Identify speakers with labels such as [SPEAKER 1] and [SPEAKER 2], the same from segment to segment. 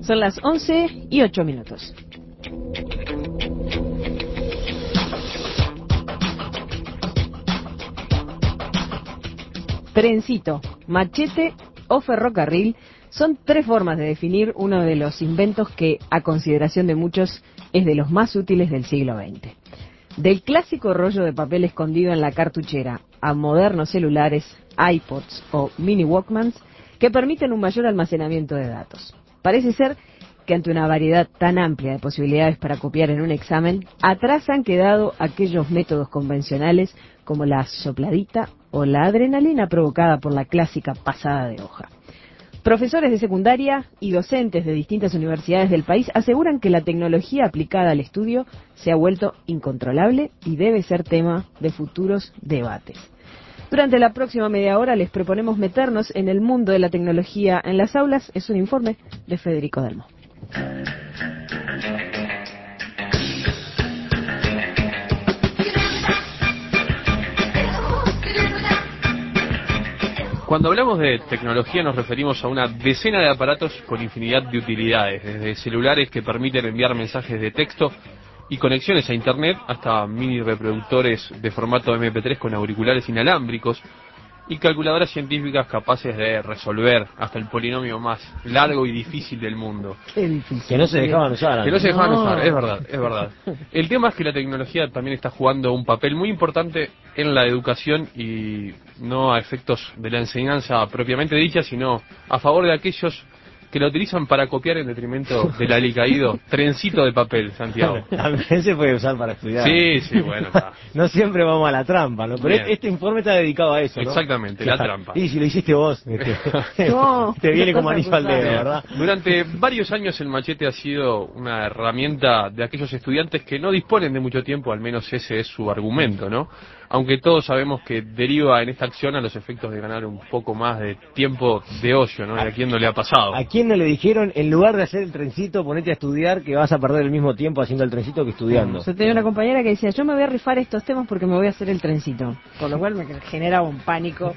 [SPEAKER 1] Son las 11:08. Trencito, machete o ferrocarril son tres formas de definir uno de los inventos que, a consideración de muchos, es de los más útiles del siglo XX. Del clásico rollo de papel escondido en la cartuchera a modernos celulares, iPods o mini Walkmans que permiten un mayor almacenamiento de datos. Parece ser que ante una variedad tan amplia de posibilidades para copiar en un examen, atrás han quedado aquellos métodos convencionales como la sopladita o la adrenalina provocada por la clásica pasada de hoja. Profesores de secundaria y docentes de distintas universidades del país aseguran que la tecnología aplicada al estudio se ha vuelto incontrolable y debe ser tema de futuros debates. Durante la próxima media hora les proponemos meternos en el mundo de la tecnología en las aulas. Es un informe de Federico Delmo.
[SPEAKER 2] Cuando hablamos de tecnología nos referimos a una decena de aparatos con infinidad de utilidades, desde celulares que permiten enviar mensajes de texto y conexiones a internet hasta mini reproductores de formato MP3 con auriculares inalámbricos y calculadoras científicas capaces de resolver hasta el polinomio más largo y difícil del mundo.
[SPEAKER 1] Qué difícil.
[SPEAKER 3] Que no se dejaban usar.
[SPEAKER 2] Que no se dejaban usar, es verdad. El tema es que la tecnología también está jugando un papel muy importante en la educación y no a efectos de la enseñanza propiamente dicha, sino a favor de aquellos que la utilizan para copiar en detrimento del alicaído trencito de papel, Santiago.
[SPEAKER 3] También se puede usar para estudiar.
[SPEAKER 2] Sí, bueno.
[SPEAKER 3] No siempre vamos a la trampa, ¿no? Pero
[SPEAKER 2] Bien.
[SPEAKER 3] este informe está dedicado a eso, ¿no?
[SPEAKER 2] Exactamente, la trampa.
[SPEAKER 3] Y si lo hiciste vos,
[SPEAKER 1] No,
[SPEAKER 3] te viene como anillo al dedo, ¿verdad?
[SPEAKER 2] Durante varios años el machete ha sido una herramienta de aquellos estudiantes que no disponen de mucho tiempo, al menos ese es su argumento, ¿no? Aunque todos sabemos que deriva en esta acción a los efectos de ganar un poco más de tiempo de ocio, ¿no? ¿Y a quién no le ha pasado?
[SPEAKER 3] ¿A quién no le dijeron, en lugar de hacer el trencito, ponete a estudiar, que vas a perder el mismo tiempo haciendo el trencito que estudiando?
[SPEAKER 1] Yo tenía una compañera que decía, yo me voy a rifar estos temas porque me voy a hacer el trencito. Con lo cual me generaba un pánico.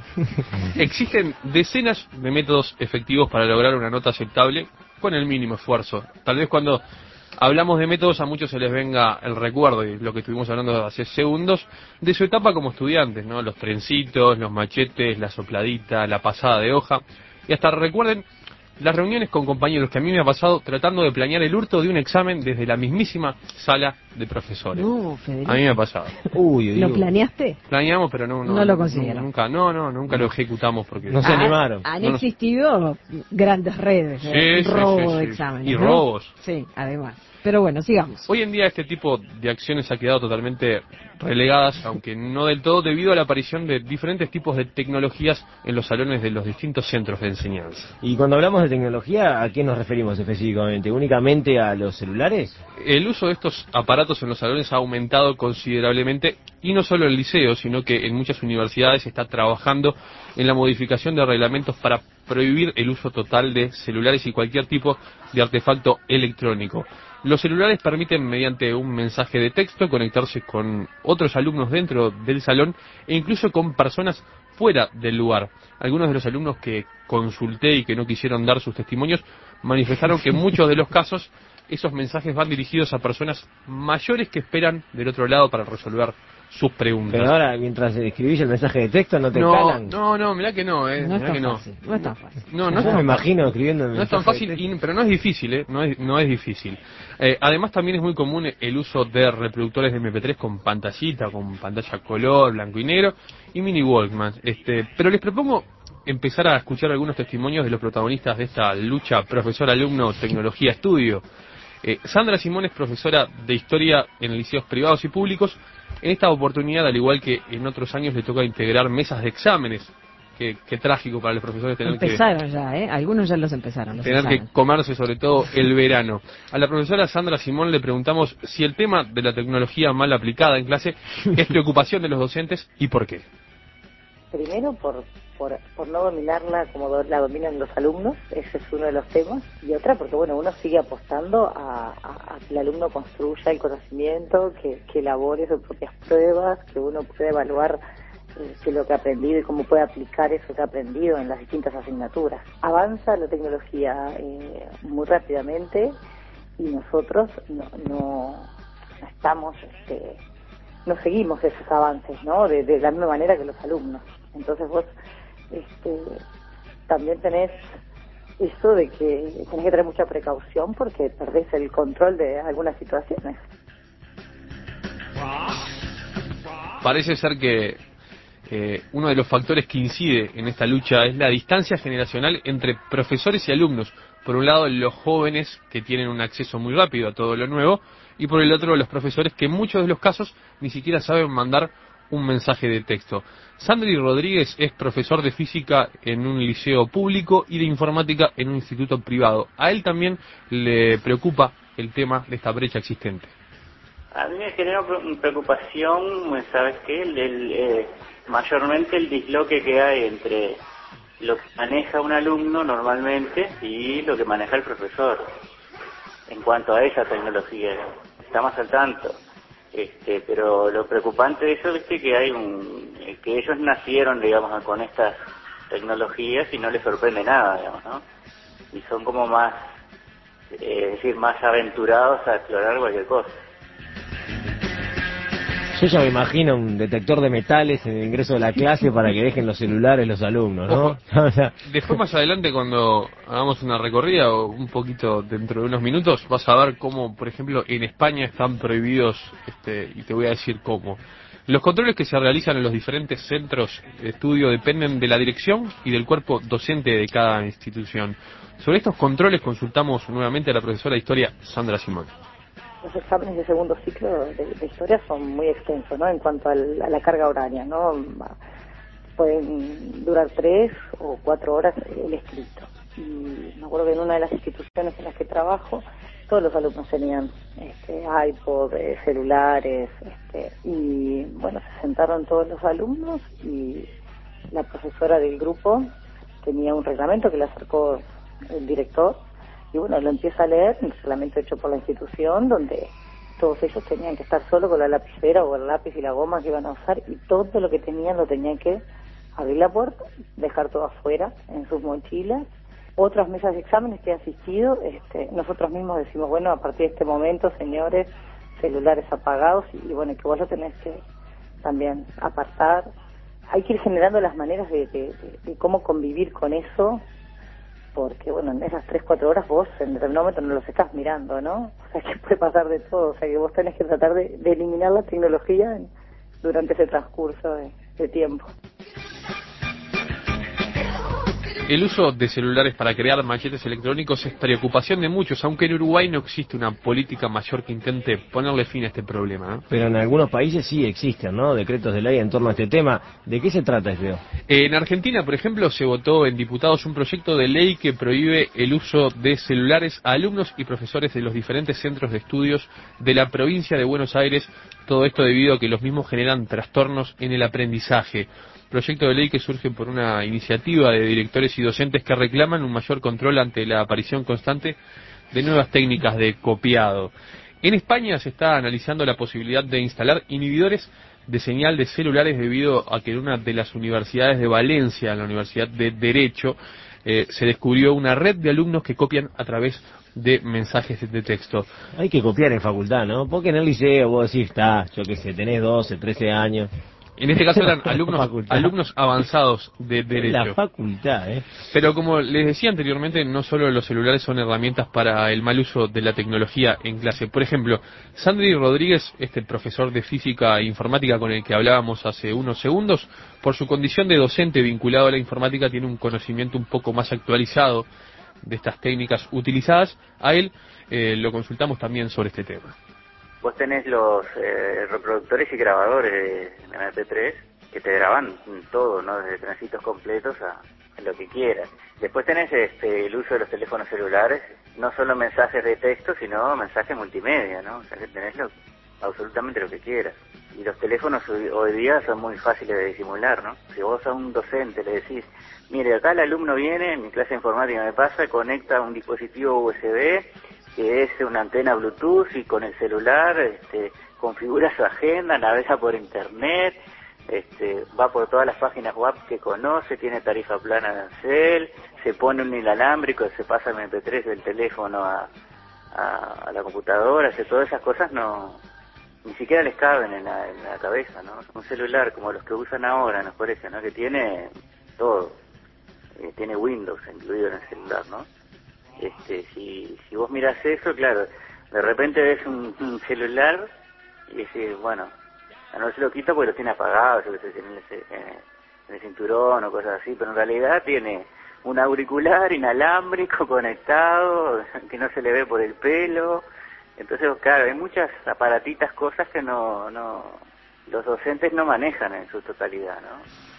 [SPEAKER 2] Existen decenas de métodos efectivos para lograr una nota aceptable con el mínimo esfuerzo. Tal vez cuando hablamos de métodos a muchos se les venga el recuerdo, y lo que estuvimos hablando hace segundos, de su etapa como estudiantes, ¿no? Los trencitos, los machetes, la sopladita, la pasada de hoja, y hasta recuerden las reuniones con compañeros que a mí me ha pasado tratando de planear el hurto de un examen desde la mismísima sala de profesores.
[SPEAKER 1] No, Federico.
[SPEAKER 2] A mí me ha pasado.
[SPEAKER 1] ¿Lo planeaste?
[SPEAKER 2] Planeamos, pero no
[SPEAKER 1] lo consiguieron.
[SPEAKER 2] Nunca lo ejecutamos porque
[SPEAKER 3] No se animaron.
[SPEAKER 1] Han existido grandes redes de robo de exámenes.
[SPEAKER 2] Y
[SPEAKER 1] ¿no?
[SPEAKER 2] robos.
[SPEAKER 1] Sí, además. Pero bueno, sigamos.
[SPEAKER 2] Hoy en día este tipo de acciones ha quedado totalmente relegadas, aunque no del todo, debido a la aparición de diferentes tipos de tecnologías en los salones de los distintos centros de enseñanza.
[SPEAKER 3] Y cuando hablamos de tecnología, ¿a qué nos referimos específicamente? ¿Únicamente a los celulares?
[SPEAKER 2] El uso de estos aparatos en los salones ha aumentado considerablemente, y no solo en el liceo, sino que en muchas universidades se está trabajando en la modificación de reglamentos para prohibir el uso total de celulares y cualquier tipo de artefacto electrónico. Los celulares permiten, mediante un mensaje de texto, conectarse con otros alumnos dentro del salón e incluso con personas fuera del lugar. Algunos de los alumnos que consulté y que no quisieron dar sus testimonios manifestaron que en muchos de los casos esos mensajes van dirigidos a personas mayores que esperan del otro lado para resolver sus preguntas.
[SPEAKER 3] Pero ahora, mientras escribís el mensaje de texto, ¿no te calan?
[SPEAKER 2] No, mirá que no,
[SPEAKER 1] No es
[SPEAKER 2] mirá
[SPEAKER 1] tan
[SPEAKER 2] que no.
[SPEAKER 1] fácil. No es tan fácil.
[SPEAKER 2] No
[SPEAKER 3] Yo
[SPEAKER 2] es
[SPEAKER 3] me
[SPEAKER 2] tan
[SPEAKER 3] imagino escribiendo el
[SPEAKER 2] No es tan
[SPEAKER 3] mensaje
[SPEAKER 2] fácil, pero no es difícil, no es difícil. Además también es muy común el uso de reproductores de MP3 con pantallita, con pantalla color, blanco y negro, y mini Walkman. Pero les propongo empezar a escuchar algunos testimonios de los protagonistas de esta lucha profesor-alumno tecnología-estudio. Sandra Simón es profesora de historia en liceos privados y públicos. En esta oportunidad, al igual que en otros años, le toca integrar mesas de exámenes. Qué trágico para los profesores tener
[SPEAKER 1] Empezaron ya, Algunos ya los empezaron.
[SPEAKER 2] Tener que comerse sobre todo el verano. A la profesora Sandra Simón le preguntamos si el tema de la tecnología mal aplicada en clase es preocupación de los docentes y por qué.
[SPEAKER 4] Primero, por no dominarla como la dominan los alumnos, ese es uno de los temas, y otra porque uno sigue apostando a que el alumno construya el conocimiento, que elabore sus propias pruebas, que uno pueda evaluar que lo que ha aprendido y cómo puede aplicar eso que ha aprendido en las distintas asignaturas. Avanza la tecnología muy rápidamente y nosotros no estamos, no seguimos esos avances, ¿no? De la misma manera que los alumnos. Entonces vos también tenés eso de que tenés que tener mucha precaución porque perdés el control de algunas situaciones.
[SPEAKER 2] Parece ser que uno de los factores que incide en esta lucha es la distancia generacional entre profesores y alumnos. Por un lado, los jóvenes que tienen un acceso muy rápido a todo lo nuevo, y por el otro, los profesores que en muchos de los casos ni siquiera saben mandar un mensaje de texto. Sandri Rodríguez es profesor de física en un liceo público y de informática en un instituto privado. A él también le preocupa el tema de esta brecha existente.
[SPEAKER 5] A mí me genera preocupación, ¿sabes qué? Mayormente el disloque que hay entre lo que maneja un alumno normalmente y lo que maneja el profesor en cuanto a esa tecnología. Estamos al tanto. Pero lo preocupante de eso es que hay que ellos nacieron, digamos, con estas tecnologías y no les sorprende nada, digamos, ¿no? Y son como más, más aventurados a explorar cualquier cosa.
[SPEAKER 3] Yo ya me imagino un detector de metales en el ingreso de la clase para que dejen los celulares los alumnos, ¿no?
[SPEAKER 2] Ojo, después más adelante cuando hagamos una recorrida o un poquito dentro de unos minutos vas a ver cómo, por ejemplo, en España están prohibidos, y te voy a decir cómo. Los controles que se realizan en los diferentes centros de estudio dependen de la dirección y del cuerpo docente de cada institución. Sobre estos controles consultamos nuevamente a la profesora de Historia, Sandra Simón.
[SPEAKER 4] Los exámenes de segundo ciclo de historia son muy extensos, ¿no? En cuanto a la carga horaria, ¿no? Pueden durar 3 o 4 horas el escrito. Y me acuerdo que en una de las instituciones en las que trabajo, todos los alumnos tenían iPod, celulares, y bueno, se sentaron todos los alumnos y la profesora del grupo tenía un reglamento que le acercó el director. Y bueno, lo empieza a leer, un reglamento hecho por la institución, donde todos ellos tenían que estar solo con la lapicera o el lápiz y la goma que iban a usar, y todo lo que tenían lo tenían que abrir la puerta, dejar todo afuera, en sus mochilas. Otras mesas de exámenes que he asistido, nosotros mismos decimos, bueno, a partir de este momento, señores, celulares apagados, y bueno, que vos lo tenés que también apartar. Hay que ir generando las maneras de cómo convivir con eso, porque bueno, en esas 3-4 horas vos en determinado momento no los estás mirando, ¿no? O sea, que puede pasar de todo, o sea, que vos tenés que tratar de eliminar la tecnología durante ese transcurso de tiempo.
[SPEAKER 2] El uso de celulares para crear machetes electrónicos es preocupación de muchos, aunque en Uruguay no existe una política mayor que intente ponerle fin a este problema, ¿no?
[SPEAKER 3] Pero en algunos países sí existen, ¿no? Decretos de ley en torno a este tema. ¿De qué se trata, Esbeo?
[SPEAKER 2] En Argentina, por ejemplo, se votó en diputados un proyecto de ley que prohíbe el uso de celulares a alumnos y profesores de los diferentes centros de estudios de la provincia de Buenos Aires. Todo esto debido a que los mismos generan trastornos en el aprendizaje. Proyecto de ley que surge por una iniciativa de directores y docentes que reclaman un mayor control ante la aparición constante de nuevas técnicas de copiado. En España se está analizando la posibilidad de instalar inhibidores de señal de celulares debido a que en una de las universidades de Valencia, en la Universidad de Derecho, se descubrió una red de alumnos que copian a través de mensajes de texto.
[SPEAKER 3] Hay que copiar en facultad, ¿no? Porque en el liceo vos decís, yo qué sé, tenés 12, 13 años...
[SPEAKER 2] En este caso eran alumnos avanzados de Derecho.
[SPEAKER 3] La facultad,
[SPEAKER 2] Pero como les decía anteriormente, no solo los celulares son herramientas para el mal uso de la tecnología en clase. Por ejemplo, Sandri Rodríguez, profesor de física e informática con el que hablábamos hace unos segundos, por su condición de docente vinculado a la informática, tiene un conocimiento un poco más actualizado de estas técnicas utilizadas. A él lo consultamos también sobre este tema.
[SPEAKER 5] Vos tenés los reproductores y grabadores de MP3 que te graban todo, ¿no? Desde trencitos completos a lo que quieras. Después tenés el uso de los teléfonos celulares, no solo mensajes de texto, sino mensajes multimedia, ¿no? O sea, que tenés absolutamente lo que quieras. Y los teléfonos hoy día son muy fáciles de disimular, ¿no? Si vos a un docente le decís, mire, acá el alumno viene, en mi clase de informática me pasa, conecta un dispositivo USB, que es una antena Bluetooth, y con el celular configura su agenda, navega por internet, va por todas las páginas web que conoce, tiene tarifa plana de Ancel, se pone un inalámbrico, se pasa el MP3 del teléfono a la computadora, todas esas cosas ni siquiera les caben en la cabeza, ¿no? Un celular como los que usan ahora en los colegios, ¿no? Que tiene todo, tiene Windows incluido en el celular, ¿no? Si vos mirás eso, claro, de repente ves un celular y decís, bueno, no se lo quita porque lo tiene apagado, yo que sé, en el cinturón o cosas así, pero en realidad tiene un auricular inalámbrico conectado, que no se le ve por el pelo. Entonces, claro, hay muchas aparatitas, cosas que los docentes no manejan en su totalidad, ¿no?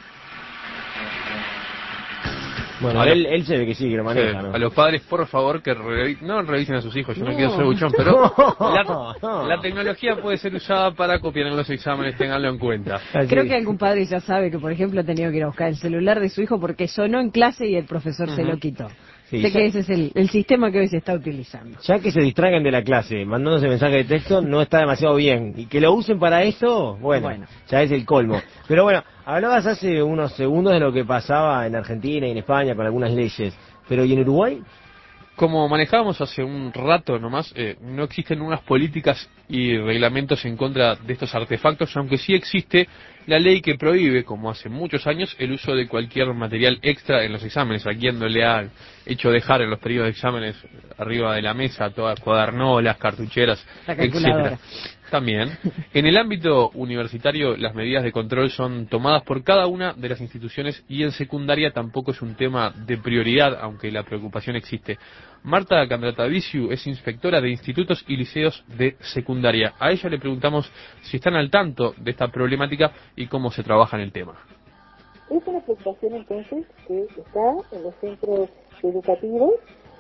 [SPEAKER 3] Bueno, él se ve que sí, que lo maneja,
[SPEAKER 2] sí.
[SPEAKER 3] ¿no?
[SPEAKER 2] A los padres, por favor, que no revisen a sus hijos. Yo no quiero ser buchón, pero la tecnología puede ser usada para copiar en los exámenes, ténganlo en cuenta.
[SPEAKER 1] Creo que algún padre ya sabe que, por ejemplo, ha tenido que ir a buscar el celular de su hijo porque sonó en clase y el profesor se lo quitó.
[SPEAKER 3] Sí,
[SPEAKER 1] sé que ese es el sistema que hoy se está utilizando.
[SPEAKER 3] Ya que se distraigan de la clase mandándose mensaje de texto no está demasiado bien. Y que lo usen para eso, bueno, ya es el colmo. Pero bueno, hablabas hace unos segundos de lo que pasaba en Argentina y en España con algunas leyes. Pero ¿y en Uruguay?
[SPEAKER 2] Como manejábamos hace un rato nomás, no existen unas políticas y reglamentos en contra de estos artefactos, aunque sí existe la ley que prohíbe, como hace muchos años, el uso de cualquier material extra en los exámenes. ¿A quién no le ha hecho dejar en los periodos de exámenes arriba de la mesa todas cuadernolas, cartucheras, etcétera? También, en el ámbito universitario, las medidas de control son tomadas por cada una de las instituciones y en secundaria tampoco es un tema de prioridad, aunque la preocupación existe. Marta Candrataviciu es inspectora de institutos y liceos de secundaria. A ella le preguntamos si están al tanto de esta problemática y cómo se trabaja en el tema.
[SPEAKER 6] Es una preocupación entonces que está en los centros educativos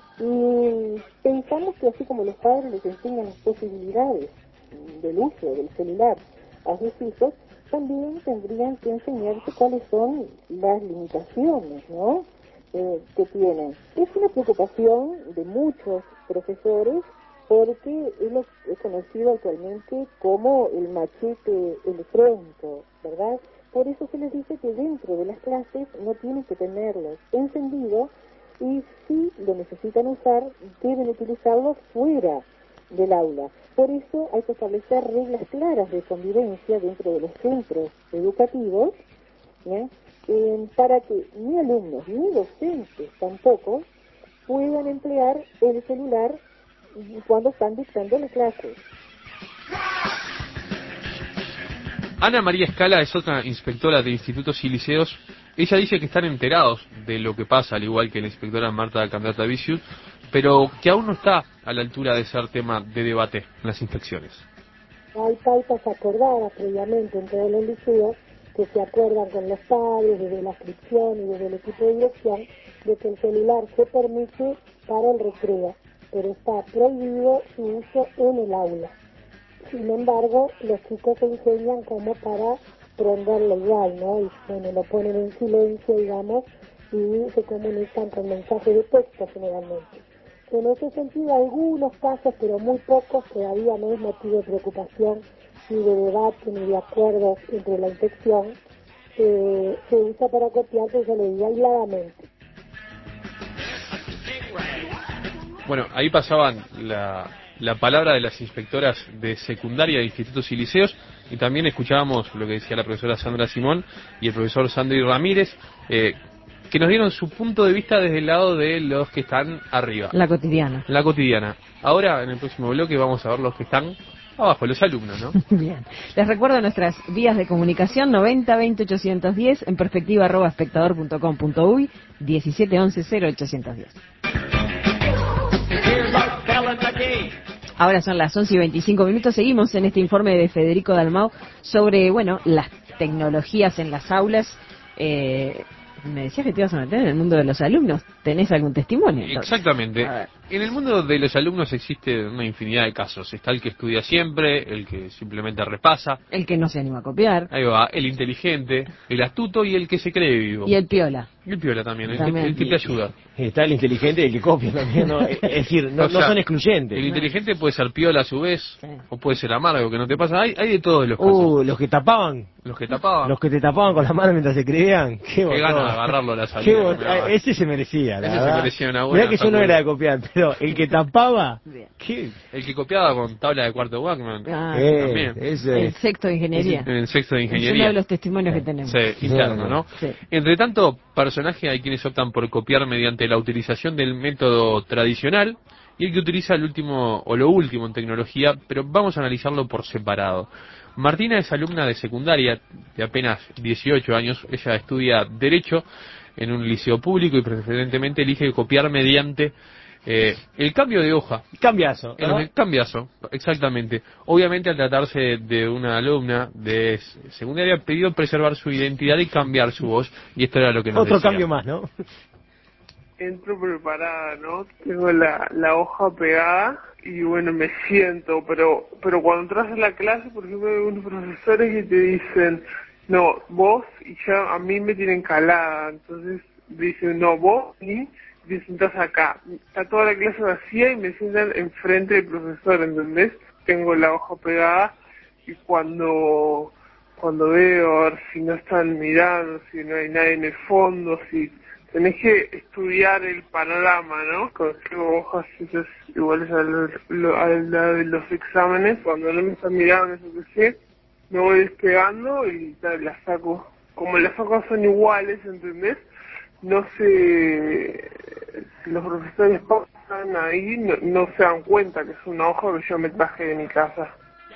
[SPEAKER 6] y pensamos que así como los padres les enseñan las posibilidades del uso del celular a sus hijos, también tendrían que enseñarse cuáles son las limitaciones, ¿no? Que tienen. Es una preocupación de muchos profesores porque es conocido actualmente como el machete electrónico, ¿verdad? Por eso se les dice que dentro de las clases no tienen que tenerlos encendidos y si lo necesitan usar, deben utilizarlo fuera del aula. Por eso hay que establecer reglas claras de convivencia dentro de los centros educativos, ¿ya? Para que ni alumnos ni docentes tampoco puedan emplear el celular cuando están dictando las clases.
[SPEAKER 2] Ana María Escala es otra inspectora de institutos y liceos. Ella dice que están enterados de lo que pasa, al igual que la inspectora Marta Candrataviciu, pero que aún no está a la altura de ser tema de debate en las inspecciones.
[SPEAKER 6] Hay pautas acordadas previamente en todos los liceos que se acuerdan con los padres desde la inscripción y desde el equipo de dirección de que el celular se permite para el recreo, pero está prohibido su uso en el aula. Sin embargo, los chicos se enseñan como para prenderlo igual, ¿no? Y bueno, lo ponen en silencio, digamos, y se comunican con mensajes de texto generalmente. En ese sentido, algunos casos, pero muy pocos, todavía no es motivo de preocupación ni de debate ni de acuerdos entre la inspección, se usa para copiar, pero se le digo aisladamente.
[SPEAKER 2] Bueno, ahí pasaban la palabra de las inspectoras de secundaria de institutos y liceos, y también escuchábamos lo que decía la profesora Sandra Simón y el profesor Sandri Ramírez, que nos dieron su punto de vista desde el lado de los que están arriba.
[SPEAKER 1] La cotidiana.
[SPEAKER 2] La cotidiana. Ahora, en el próximo bloque, vamos a ver los que están abajo, los alumnos, ¿no?
[SPEAKER 1] Bien. Les recuerdo nuestras vías de comunicación: 90 20 810, en perspectiva @espectador.com.uy, 17 11 0810. Ahora son las 11:25. Seguimos en este informe de Federico Dalmau sobre, bueno, las tecnologías en las aulas. Me decías que te ibas a meter en el mundo de los alumnos. ¿Tenés algún testimonio? Entonces?
[SPEAKER 2] Exactamente. En el mundo de los alumnos existe una infinidad de casos. Está el que estudia siempre, el que simplemente repasa.
[SPEAKER 1] El que no se anima a copiar.
[SPEAKER 2] Ahí va, el inteligente, el astuto y el que se cree vivo.
[SPEAKER 1] Y el piola.
[SPEAKER 2] Y el piola también,
[SPEAKER 1] También.
[SPEAKER 2] El que te ayuda.
[SPEAKER 3] Está el inteligente y el que copia también, ¿no? Es decir, no,
[SPEAKER 2] O sea,
[SPEAKER 3] no son excluyentes.
[SPEAKER 2] El inteligente puede ser piola a su vez,
[SPEAKER 1] Sí.
[SPEAKER 2] o puede ser amargo, que no te pasa. Hay de todos los casos.
[SPEAKER 3] Los que tapaban.
[SPEAKER 2] Los que tapaban.
[SPEAKER 3] Los que te tapaban con las manos mientras se escribían. Qué
[SPEAKER 2] Qué gana
[SPEAKER 3] botón.
[SPEAKER 2] de agarrarlo a la
[SPEAKER 3] Qué
[SPEAKER 2] salida.
[SPEAKER 3] botón. Ese se merecía, la
[SPEAKER 2] Ese se
[SPEAKER 3] verdad.
[SPEAKER 2] merecía una buena
[SPEAKER 3] Mirá que yo no
[SPEAKER 2] sacudida.
[SPEAKER 3] era de copiar, pero el que tapaba.
[SPEAKER 1] Bien.
[SPEAKER 3] ¿Qué?
[SPEAKER 2] El que copiaba con tabla de cuarto Wagman.
[SPEAKER 1] Ah,
[SPEAKER 2] también.
[SPEAKER 3] Eso
[SPEAKER 1] el
[SPEAKER 3] es.
[SPEAKER 1] sexto de ingeniería.
[SPEAKER 2] En el sexto de
[SPEAKER 1] Es uno
[SPEAKER 2] ingeniería.
[SPEAKER 1] de los testimonios que tenemos.
[SPEAKER 2] Sí, interno, ¿no?
[SPEAKER 1] Sí.
[SPEAKER 2] Entre tanto personaje hay quienes optan por copiar mediante la utilización del método tradicional y el que utiliza el último o lo último en tecnología, pero vamos a analizarlo por separado. Martina es alumna de secundaria de apenas 18 años. Ella estudia Derecho en un liceo público y preferentemente elige copiar mediante el cambio de hoja.
[SPEAKER 3] Cambiazo. ¿no?
[SPEAKER 2] El cambiazo, exactamente. Obviamente, al tratarse de una alumna de secundaria, ha pedido preservar su identidad y cambiar su voz, y esto era lo que nos
[SPEAKER 3] Otro
[SPEAKER 2] decía.
[SPEAKER 3] cambio más, ¿no?
[SPEAKER 7] Entro preparada, ¿no? Tengo la hoja pegada y bueno, me siento, pero cuando entras a la clase, por ejemplo, hay unos profesores que te dicen, no, vos, y ya a mí me tienen calada, entonces dicen, no, vos, y te sentás acá. Está toda la clase vacía y me sientan enfrente del profesor, ¿entendés? Tengo la hoja pegada y cuando veo a ver si no están mirando, si no hay nadie en el fondo, si tenés que estudiar el panorama, ¿no? Consigo hojas entonces, iguales a la de los exámenes, cuando no me están mirando, eso que sé, me voy despegando y tal, las saco. Como las hojas son iguales, ¿entendés? No sé si los profesores pasan ahí, no se dan cuenta que es una hoja que yo me traje de mi casa.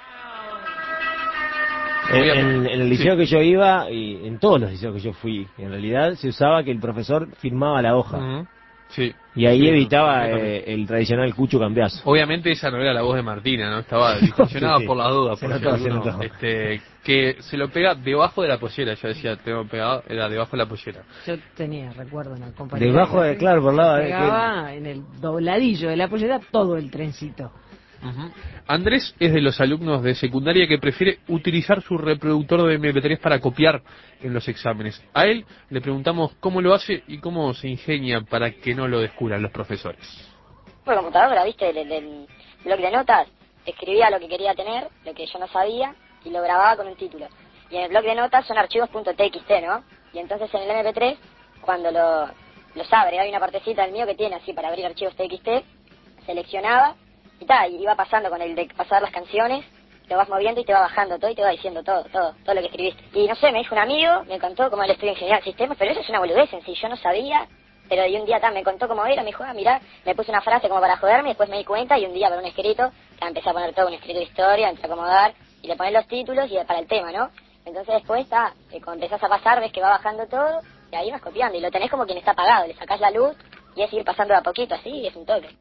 [SPEAKER 3] En el liceo que yo iba, y en todos los liceos que yo fui, en realidad se usaba que el profesor firmaba la hoja.
[SPEAKER 2] Ujú. Sí.
[SPEAKER 3] Y ahí
[SPEAKER 2] Sí,
[SPEAKER 3] evitaba
[SPEAKER 2] completamente.
[SPEAKER 3] el tradicional cucho cambiazo.
[SPEAKER 2] Obviamente esa no era la voz de Martina, ¿no? Estaba distorsionada
[SPEAKER 3] Sí, sí.
[SPEAKER 2] por las dudas.
[SPEAKER 3] Se
[SPEAKER 2] por
[SPEAKER 3] notó,
[SPEAKER 2] si
[SPEAKER 3] se
[SPEAKER 2] alguno,
[SPEAKER 3] notó.
[SPEAKER 2] que se lo pega debajo de la pollera. Yo decía, tengo pegado, era debajo de la pollera.
[SPEAKER 1] Yo recuerdo una compañera.
[SPEAKER 3] Debajo de, claro, por lado
[SPEAKER 1] Pegaba en el dobladillo de la pollera todo el trencito.
[SPEAKER 2] Ujú. Andrés es de los alumnos de secundaria que prefiere utilizar su reproductor de MP3 para copiar en los exámenes. A él le preguntamos cómo lo hace y cómo se ingenia para que no lo descubran los profesores.
[SPEAKER 8] Por computadora, ¿viste? El bloc de notas, escribía lo que quería tener, lo que yo no sabía, y lo grababa con un título. Y en el bloc de notas son archivos .txt, ¿no? Y entonces en el MP3, cuando los abre, hay una partecita del mío que tiene así para abrir archivos TXT, seleccionaba, y tal, y iba pasando con el de pasar las canciones, lo vas moviendo y te va bajando todo y te va diciendo todo lo que escribiste. Y no sé, me dijo un amigo, me contó cómo él estudia ingeniería del sistema, pero eso es una boludez en sí, yo no sabía, pero y un día me contó cómo era, me dijo, mirá, me puse una frase como para joderme, después me di cuenta y un día para un escrito, empecé a poner todo un escrito de historia, empecé a acomodar y le pones los títulos y para el tema, ¿no? Entonces después cuando empezás a pasar ves que va bajando todo y ahí vas copiando y lo tenés como quien está apagado, le sacás la luz y es ir pasando de a poquito así y es un toque.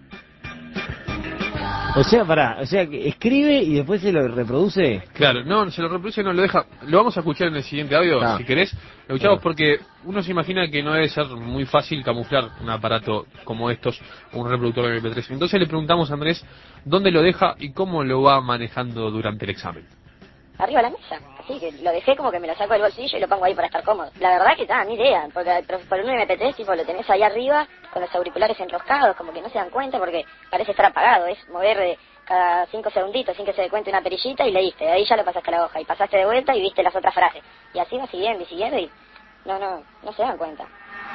[SPEAKER 3] O sea, que escribe y después se lo reproduce.
[SPEAKER 2] Claro, no, se lo reproduce, no lo deja. Lo vamos a escuchar en el siguiente audio,
[SPEAKER 3] Ah.
[SPEAKER 2] si querés. Lo escuchamos porque uno se imagina que no debe ser muy fácil camuflar un aparato como estos, un reproductor de MP3. Entonces le preguntamos a Andrés dónde lo deja y cómo lo va manejando durante el examen.
[SPEAKER 8] Arriba de la mesa, así que lo dejé como que me lo saco del bolsillo y lo pongo ahí para estar cómodo. La verdad que ni idea, porque por un MP3 tipo lo tenés ahí arriba con los auriculares enroscados, como que no se dan cuenta porque parece estar apagado, es mover cada 5 segunditos sin que se dé cuenta una perillita y leíste, ahí ya lo pasaste a la hoja y pasaste de vuelta y viste las otras frases. Y así va siguiendo y no se dan cuenta.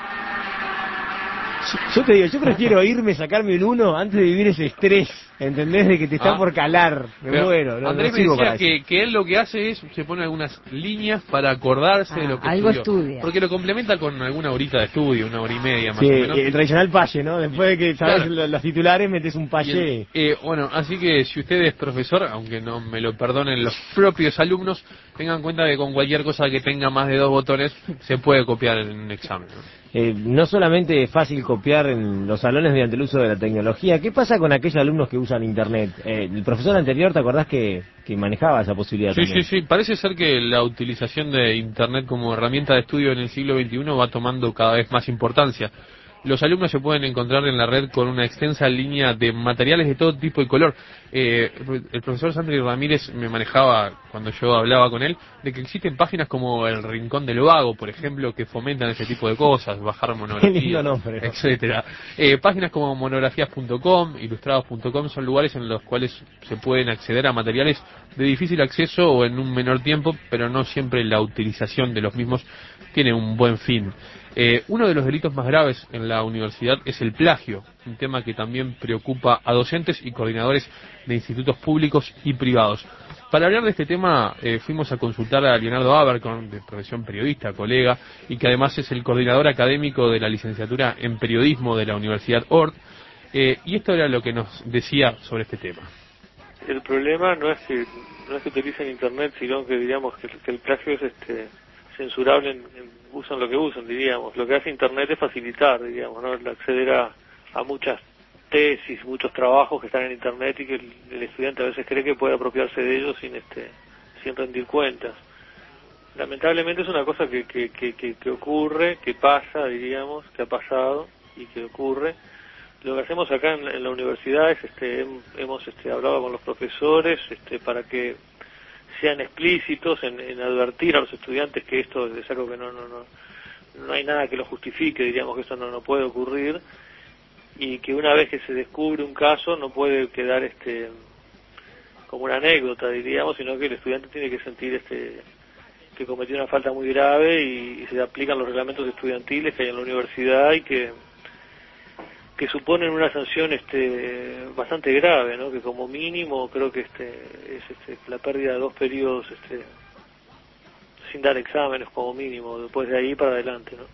[SPEAKER 3] Yo te digo, yo prefiero irme, sacarme un 1 antes de vivir ese estrés, ¿entendés? De que te está por calar, me
[SPEAKER 2] Pero
[SPEAKER 3] muero. No,
[SPEAKER 2] Andrés
[SPEAKER 3] no
[SPEAKER 2] me
[SPEAKER 3] sirvo
[SPEAKER 2] decía
[SPEAKER 3] para eso.
[SPEAKER 2] que él lo que hace es, se pone algunas líneas para acordarse de lo que
[SPEAKER 1] algo
[SPEAKER 2] estudió.
[SPEAKER 1] estudia.
[SPEAKER 2] Porque lo complementa con alguna horita de estudio, una hora y media más
[SPEAKER 3] Sí,
[SPEAKER 2] o menos.
[SPEAKER 3] el tradicional paye, ¿no? Después de que sabes
[SPEAKER 2] Claro.
[SPEAKER 3] los titulares, metes un paye.
[SPEAKER 2] Bueno, así que si usted es profesor, aunque no me lo perdonen los propios alumnos, tengan en cuenta que con cualquier cosa que tenga más de 2 botones se puede copiar en un examen, ¿no?
[SPEAKER 3] No solamente es fácil copiar en los salones mediante el uso de la tecnología, ¿qué pasa con aquellos alumnos que usan Internet? El profesor anterior, ¿te acordás que manejaba esa posibilidad
[SPEAKER 2] Sí,
[SPEAKER 3] también?
[SPEAKER 2] sí, parece ser que la utilización de Internet como herramienta de estudio en el siglo XXI va tomando cada vez más importancia. los alumnos se pueden encontrar en la red con una extensa línea de materiales de todo tipo y color. El profesor Sandri Ramírez me manejaba, cuando yo hablaba con él, de que existen páginas como El Rincón del Vago, por ejemplo, que fomentan ese tipo de cosas, bajar monografías, etcétera. Páginas como monografías.com, ilustrados.com son lugares en los cuales se pueden acceder a materiales de difícil acceso o en un menor tiempo, pero no siempre la utilización de los mismos tiene un buen fin. Uno de los delitos más graves en la universidad es el plagio, un tema que también preocupa a docentes y coordinadores de institutos públicos y privados. Para hablar de este tema fuimos a consultar a Leonardo Abercorn, de profesión periodista, colega, y que además es el coordinador académico de la licenciatura en periodismo de la Universidad Ort, y esto era lo que nos decía sobre este tema.
[SPEAKER 9] El problema no es que utilicen internet, sino que digamos que el plagio es censurable usan lo que usan, diríamos. Lo que hace internet es facilitar, digamos, ¿no? Acceder a muchas tesis, muchos trabajos que están en internet y que el estudiante a veces cree que puede apropiarse de ellos sin rendir cuentas. Lamentablemente es una cosa que ocurre, que pasa, diríamos, que ha pasado y que ocurre. Lo que hacemos acá en la universidad es hemos hablado con los profesores para que sean explícitos en advertir a los estudiantes que esto es algo que no hay nada que lo justifique, diríamos que esto no puede ocurrir, y que una vez que se descubre un caso no puede quedar como una anécdota, diríamos, sino que el estudiante tiene que sentir que cometió una falta muy grave y se aplican los reglamentos estudiantiles que hay en la universidad y que suponen una sanción bastante grave, ¿no? Que como mínimo creo que es la pérdida de 2 periodos sin dar exámenes como mínimo, después de ahí para adelante, ¿no?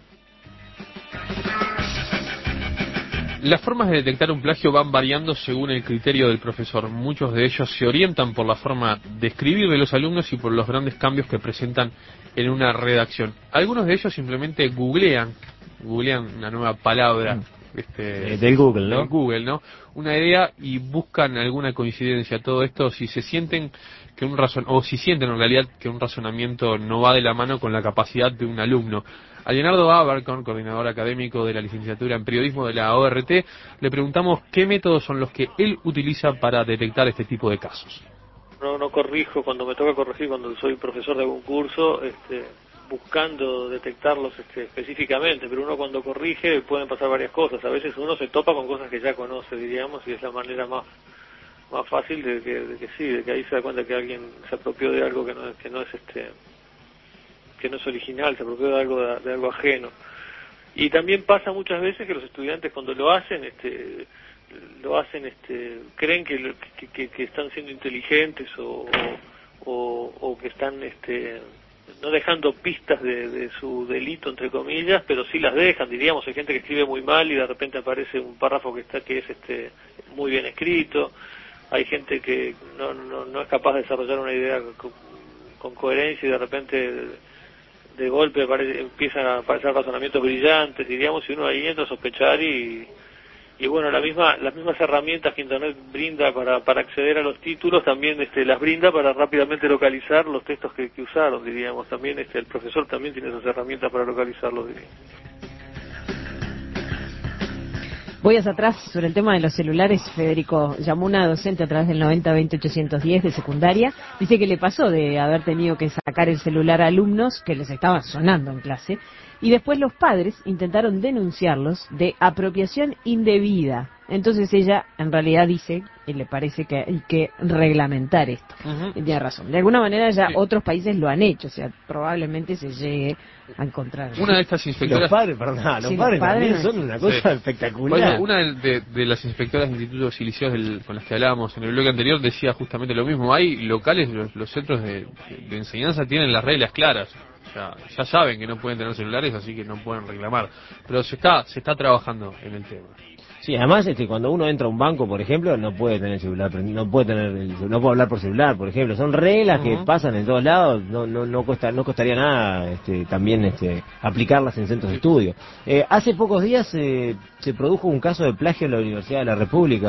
[SPEAKER 2] Las formas de detectar un plagio van variando según el criterio del profesor. Muchos de ellos se orientan por la forma de escribir de los alumnos y por los grandes cambios que presentan en una redacción. Algunos de ellos simplemente googlean una nueva palabra
[SPEAKER 3] del Google, ¿no?
[SPEAKER 2] Del Google, ¿no? Una idea y buscan alguna coincidencia. Todo esto si se sienten si sienten en realidad que un razonamiento no va de la mano con la capacidad de un alumno. A Leonardo Abercorn, coordinador académico de la licenciatura en periodismo de la ORT, le preguntamos qué métodos son los que él utiliza para detectar este tipo de casos.
[SPEAKER 9] No corrijo cuando me toca corregir, cuando soy profesor de algún curso, buscando detectarlos específicamente, pero uno cuando corrige pueden pasar varias cosas. A veces uno se topa con cosas que ya conoce, diríamos, y es la manera más fácil de que ahí se da cuenta que alguien se apropió de algo que no es original, se apropió de algo ajeno. Y también pasa muchas veces que los estudiantes cuando lo hacen creen que están siendo inteligentes o que están no dejando pistas de su delito, entre comillas, pero sí las dejan, diríamos. Hay gente que escribe muy mal y de repente aparece un párrafo que es muy bien escrito. Hay gente que no es capaz de desarrollar una idea con coherencia y de repente de golpe empiezan a aparecer razonamientos brillantes, diríamos, y uno ahí entra a sospechar y bueno, las mismas herramientas que Internet brinda para acceder a los títulos también las brinda para rápidamente localizar los textos que usaron, diríamos. También el profesor también tiene esas herramientas para localizarlos, diríamos.
[SPEAKER 1] Voy hacia atrás sobre el tema de los celulares. Federico Yamuna, docente a través del 90-20-810 de secundaria, dice que le pasó de haber tenido que sacar el celular a alumnos que les estaba sonando en clase, y después los padres intentaron denunciarlos de apropiación indebida. Entonces ella en realidad dice y le parece que hay que reglamentar esto. Y tiene razón. De alguna manera ya otros países lo han hecho, o sea, probablemente se llegue a encontrar.
[SPEAKER 2] Una de estas inspectoras...
[SPEAKER 3] Los padres también son una cosa espectacular.
[SPEAKER 2] Bueno, una de las inspectoras de institutos y liceos con las que hablábamos en el bloque anterior decía justamente lo mismo. Hay locales, los centros de enseñanza tienen las reglas claras. Ya saben que no pueden tener celulares, así que no pueden reclamar. Pero se está trabajando en el tema.
[SPEAKER 3] Sí, además cuando uno entra a un banco, por ejemplo, no puede tener celular, no puede hablar por celular, por ejemplo. Son reglas que pasan en todos lados. No costaría nada también aplicarlas en centros de estudio. Hace pocos días se produjo un caso de plagio en la Universidad de la República.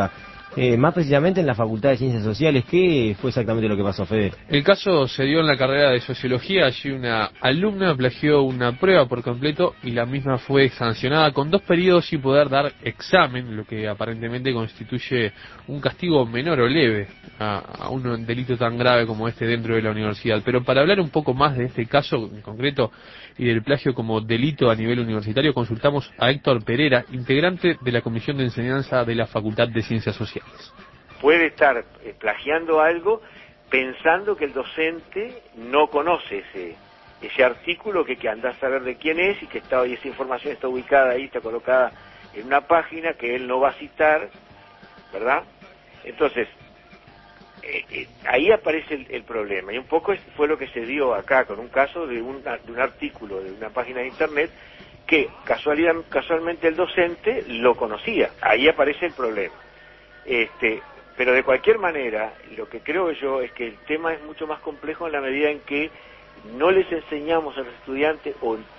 [SPEAKER 3] más precisamente en la Facultad de Ciencias Sociales. ¿Qué fue exactamente lo que pasó, Fede?
[SPEAKER 2] El caso se dio en la carrera de Sociología. Allí una alumna plagió una prueba por completo y la misma fue sancionada con 2 periodos sin poder dar examen, lo que aparentemente constituye un castigo menor o leve a un delito tan grave como este dentro de la universidad. Pero para hablar un poco más de este caso en concreto y del plagio como delito a nivel universitario, consultamos a Héctor Pereira, integrante de la Comisión de Enseñanza de la Facultad de Ciencias Sociales.
[SPEAKER 10] Puede estar plagiando algo pensando que el docente no conoce ese artículo, que anda a saber de quién es y que esa información está ubicada ahí, está colocada en una página que él no va a citar, ¿verdad? Entonces, ahí aparece el problema, y un poco fue lo que se dio acá con un caso de un artículo de una página de internet que casualmente el docente lo conocía. Ahí aparece el problema. Pero de cualquier manera, lo que creo yo es que el tema es mucho más complejo en la medida en que no les enseñamos a los estudiantes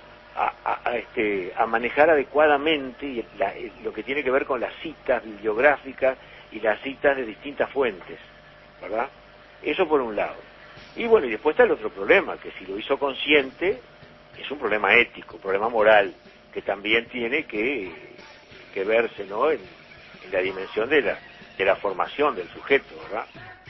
[SPEAKER 10] a manejar adecuadamente lo que tiene que ver con las citas bibliográficas y las citas de distintas fuentes, ¿verdad? Eso por un lado. Y bueno, y después está el otro problema, que si lo hizo consciente, es un problema ético, un problema moral, que también tiene que verse, ¿no?, en la dimensión de la formación del sujeto, ¿verdad?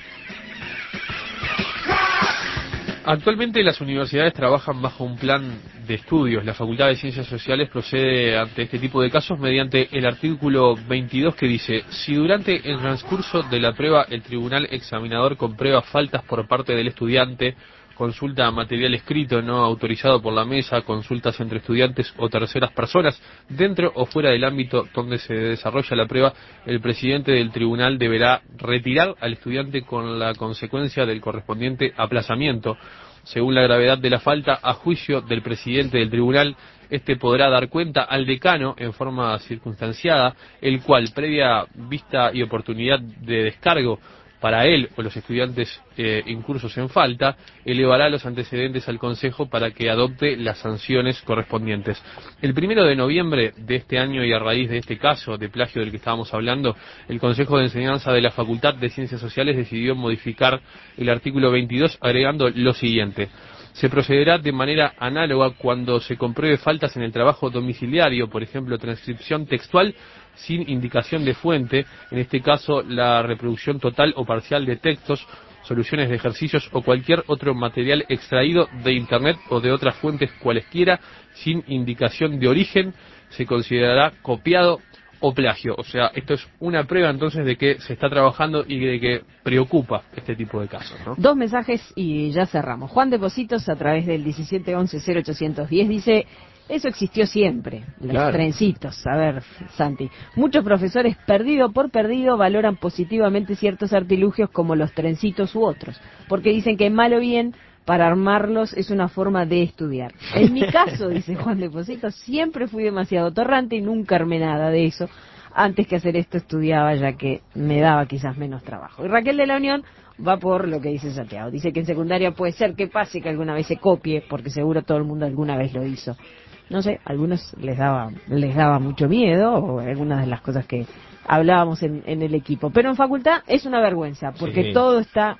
[SPEAKER 2] Actualmente las universidades trabajan bajo un plan de estudios. La Facultad de Ciencias Sociales procede ante este tipo de casos mediante el artículo 22 que dice: si durante el transcurso de la prueba el tribunal examinador comprueba faltas por parte del estudiante, consulta material escrito no autorizado por la mesa, consultas entre estudiantes o terceras personas, dentro o fuera del ámbito donde se desarrolla la prueba, el presidente del tribunal deberá retirar al estudiante con la consecuencia del correspondiente aplazamiento. Según la gravedad de la falta, a juicio del presidente del tribunal, este podrá dar cuenta al decano en forma circunstanciada, el cual, previa vista y oportunidad de descargo para él o los estudiantes incursos en falta, elevará los antecedentes al Consejo para que adopte las sanciones correspondientes. El 1 de noviembre de este año, y a raíz de este caso de plagio del que estábamos hablando, el Consejo de Enseñanza de la Facultad de Ciencias Sociales decidió modificar el artículo 22 agregando lo siguiente: se procederá de manera análoga cuando se compruebe faltas en el trabajo domiciliario, por ejemplo, transcripción textual sin indicación de fuente, en este caso la reproducción total o parcial de textos, soluciones de ejercicios o cualquier otro material extraído de Internet o de otras fuentes cualesquiera, sin indicación de origen, se considerará copiado o plagio. O sea, esto es una prueba entonces de que se está trabajando y de que preocupa este tipo de casos, ¿no?
[SPEAKER 1] 2 mensajes y ya cerramos. Juan de Positos, a través del 1711-0810, dice: eso existió siempre, los trencitos. A ver, Santi, muchos profesores, perdido por perdido, valoran positivamente ciertos artilugios como los trencitos u otros, porque dicen que mal o bien, para armarlos es una forma de estudiar. En mi caso, dice Juan de Positos, siempre fui demasiado torrante y nunca armé nada de eso. Antes que hacer esto estudiaba, ya que me daba quizás menos trabajo. Y Raquel de la Unión va por lo que dice Santiago. Dice que en secundaria puede ser que pase que alguna vez se copie, porque seguro todo el mundo alguna vez lo hizo. No sé, a algunos les daba mucho miedo, o algunas de las cosas que hablábamos en el equipo. Pero en facultad es una vergüenza, porque todo está,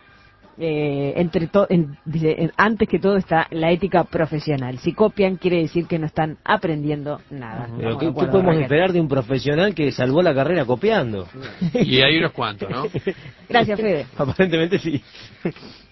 [SPEAKER 1] antes que todo está la ética profesional. Si copian, quiere decir que no están aprendiendo nada.
[SPEAKER 3] Pero ¿qué podemos esperar de un profesional que salvó la carrera copiando?
[SPEAKER 2] Y hay unos cuantos, ¿no?
[SPEAKER 1] Gracias, Fede.
[SPEAKER 3] Aparentemente sí.